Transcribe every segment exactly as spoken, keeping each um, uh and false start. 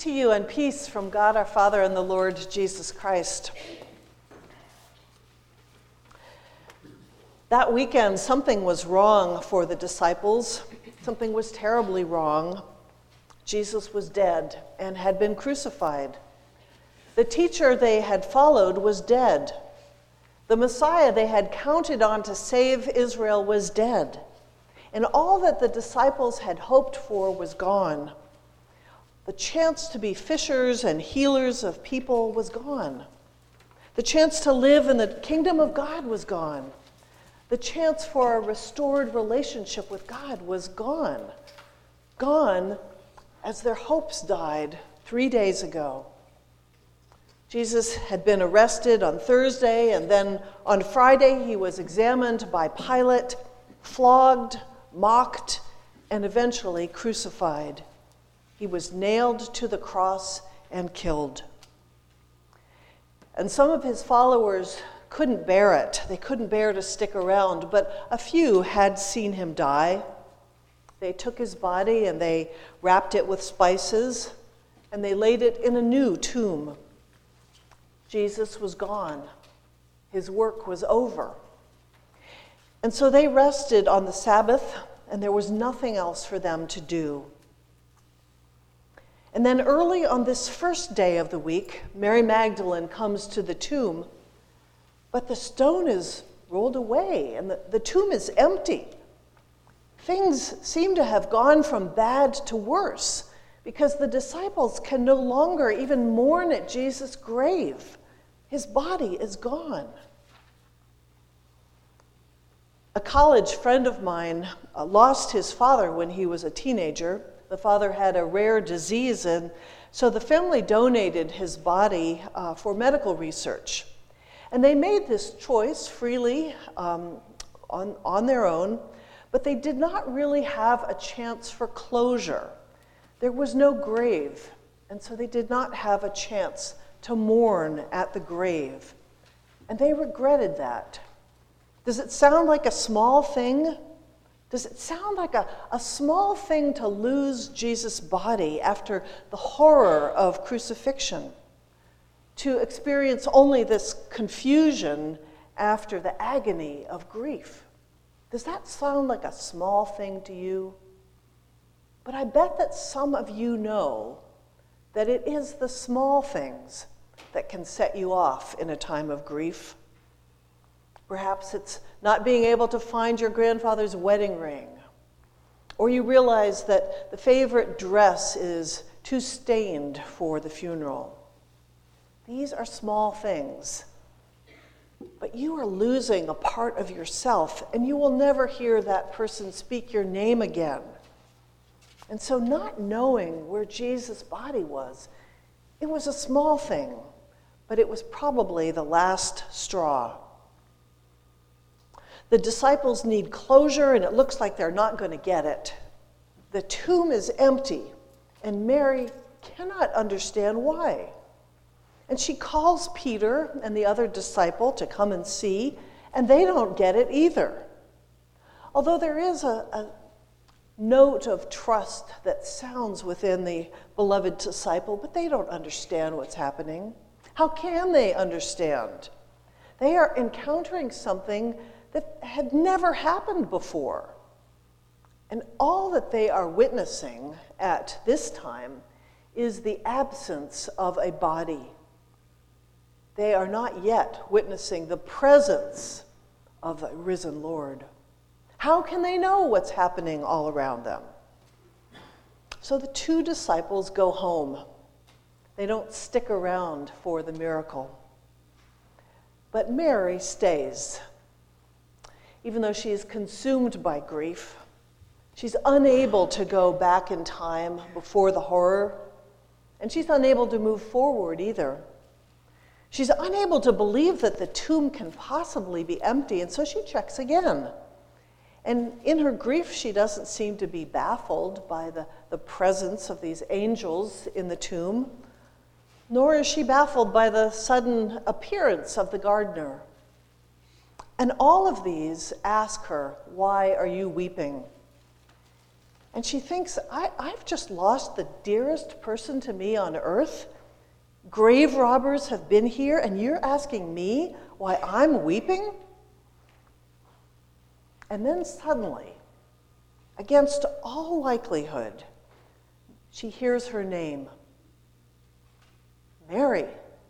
to you and peace from God our Father and the Lord Jesus Christ. That weekend, something was wrong for the disciples. Something was terribly wrong. Jesus was dead and had been crucified. The teacher they had followed was dead. The Messiah they had counted on to save Israel was dead. And all that the disciples had hoped for was gone. The chance to be fishers and healers of people was gone. The chance to live in the kingdom of God was gone. The chance for a restored relationship with God was gone. Gone as their hopes died three days ago. Jesus had been arrested on Thursday, and then on Friday he was examined by Pilate, flogged, mocked, and eventually crucified. He was nailed to the cross and killed. And some of his followers couldn't bear it. They couldn't bear to stick around, but a few had seen him die. They took his body and they wrapped it with spices, and they laid it in a new tomb. Jesus was gone. His work was over. And so they rested on the Sabbath, and there was nothing else for them to do. And then early on this first day of the week, Mary Magdalene comes to the tomb, but the stone is rolled away and the, the tomb is empty. Things seem to have gone from bad to worse because the disciples can no longer even mourn at Jesus' grave. His body is gone. A college friend of mine uh, lost his father when he was a teenager. The father had a rare disease, and so the family donated his body uh, for medical research. And they made this choice freely um, on, on their own, but they did not really have a chance for closure. There was no grave, and so they did not have a chance to mourn at the grave. And they regretted that. Does it sound like a small thing? Does it sound like a, a small thing to lose Jesus' body after the horror of crucifixion? To experience only this confusion after the agony of grief? Does that sound like a small thing to you? But I bet that some of you know that it is the small things that can set you off in a time of grief. Perhaps it's not being able to find your grandfather's wedding ring, or you realize that the favorite dress is too stained for the funeral. These are small things, but you are losing a part of yourself, and you will never hear that person speak your name again. And so not knowing where Jesus' body was, it was a small thing, but it was probably the last straw. The disciples need closure, and it looks like they're not going to get it. The tomb is empty, and Mary cannot understand why. And she calls Peter and the other disciple to come and see, and they don't get it either. Although there is a, a note of trust that sounds within the beloved disciple, but they don't understand what's happening. How can they understand? They are encountering something that had never happened before. And all that they are witnessing at this time is the absence of a body. They are not yet witnessing the presence of the risen Lord. How can they know what's happening all around them? So the two disciples go home. They don't stick around for the miracle. But Mary stays. Even though she is consumed by grief, she's unable to go back in time before the horror, and she's unable to move forward either. She's unable to believe that the tomb can possibly be empty, and so she checks again. And in her grief, she doesn't seem to be baffled by the, the presence of these angels in the tomb, nor is she baffled by the sudden appearance of the gardener. And all of these ask her, "Why are you weeping?" And she thinks, I, I've just lost the dearest person to me on earth. Grave robbers have been here, and you're asking me why I'm weeping? And then suddenly, against all likelihood, she hears her name, Mary.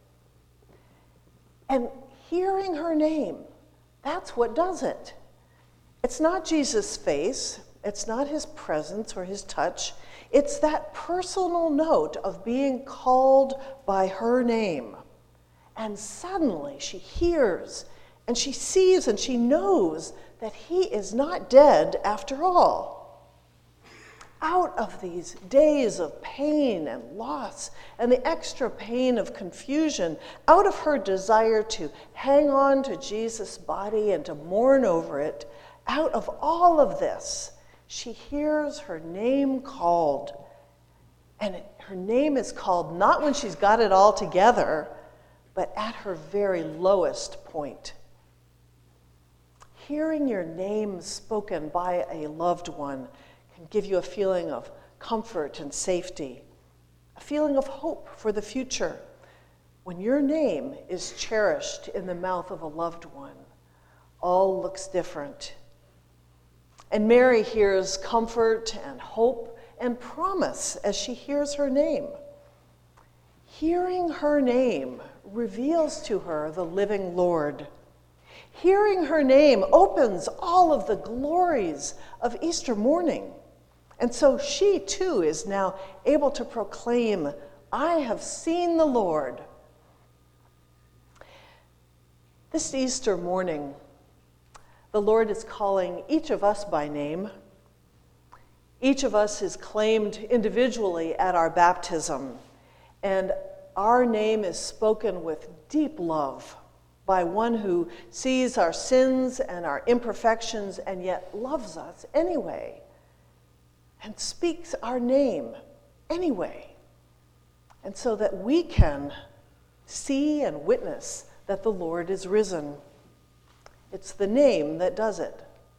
And hearing her name, that's what does it. It's not Jesus' face, it's not his presence or his touch, it's that personal note of being called by her name. And suddenly she hears and she sees and she knows that he is not dead after all. Out of these days of pain and loss and the extra pain of confusion, out of her desire to hang on to Jesus' body and to mourn over it, out of all of this, she hears her name called. And it, her name is called not when she's got it all together, but at her very lowest point. Hearing your name spoken by a loved one can give you a feeling of comfort and safety, a feeling of hope for the future. When your name is cherished in the mouth of a loved one, all looks different. And Mary hears comfort and hope and promise as she hears her name. Hearing her name reveals to her the living Lord. Hearing her name opens all of the glories of Easter morning. And so she too is now able to proclaim, I have seen the Lord. This Easter morning, the Lord is calling each of us by name. Each of us is claimed individually at our baptism, and our name is spoken with deep love by one who sees our sins and our imperfections and yet loves us anyway and speaks our name anyway. And so that we can see and witness that the Lord is risen. It's the name that does it.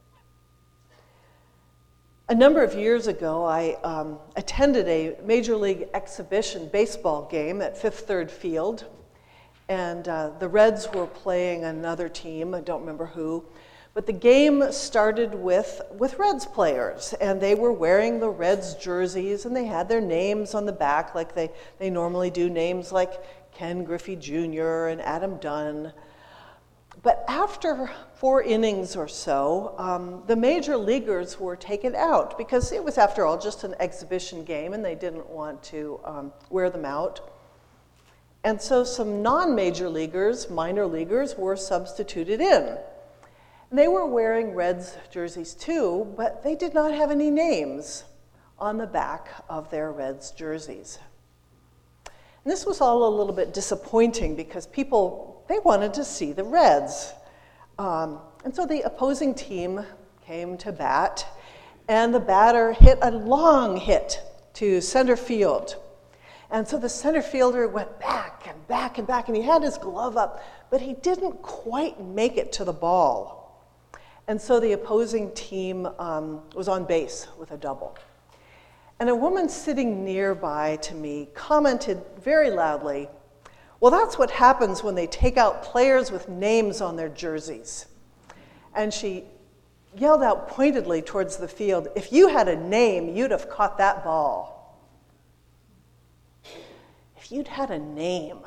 A number of years ago, I um, attended a Major League Exhibition baseball game at Fifth Third Field, and uh, the Reds were playing another team, I don't remember who, but the game started with, with Reds players, and they were wearing the Reds jerseys, and they had their names on the back like they, they normally do, names like Ken Griffey Junior and Adam Dunn. But after four innings or so, um, the major leaguers were taken out because it was, after all, just an exhibition game and they didn't want to um, wear them out. And so some non-major leaguers, minor leaguers, were substituted in. And they were wearing Reds jerseys too, but they did not have any names on the back of their Reds jerseys. And this was all a little bit disappointing because people, they wanted to see the Reds. Um, and so the opposing team came to bat, and the batter hit a long hit to center field. And so the center fielder went back and back and back, and he had his glove up, but he didn't quite make it to the ball. And so the opposing team um, was on base with a double. And a woman sitting nearby to me commented very loudly, well, that's what happens when they take out players with names on their jerseys. And she yelled out pointedly towards the field, if you had a name, you'd have caught that ball. If you'd had a name.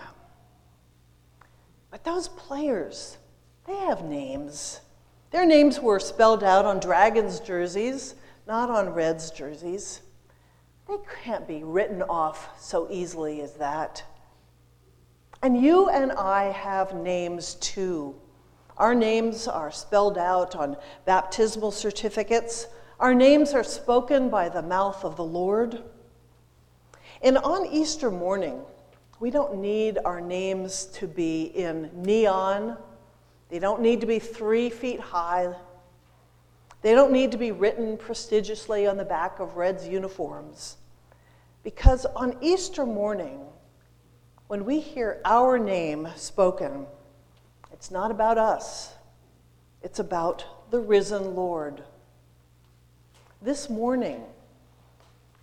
But those players, they have names. Their names were spelled out on Dragons jerseys, not on Reds jerseys. They can't be written off so easily as that. And you and I have names too. Our names are spelled out on baptismal certificates. Our names are spoken by the mouth of the Lord. And on Easter morning, we don't need our names to be in neon. They don't need to be three feet high. They don't need to be written prestigiously on the back of Reds uniforms. Because on Easter morning, when we hear our name spoken, it's not about us. It's about the risen Lord. This morning,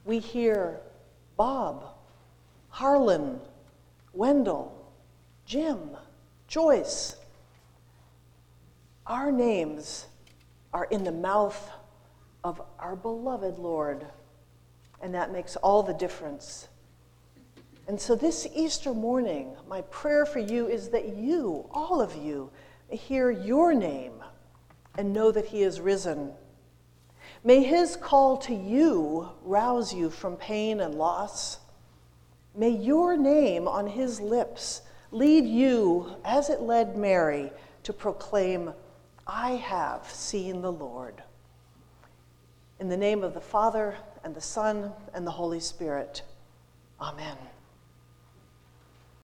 we hear Bob, Harlan, Wendell, Jim, Joyce. Our names are in the mouth of our beloved Lord, and that makes all the difference. And so this Easter morning, my prayer for you is that you, all of you, may hear your name and know that he is risen. May his call to you rouse you from pain and loss. May your name on his lips lead you, as it led Mary, to proclaim, I have seen the Lord. In the name of the Father, and the Son, and the Holy Spirit, amen.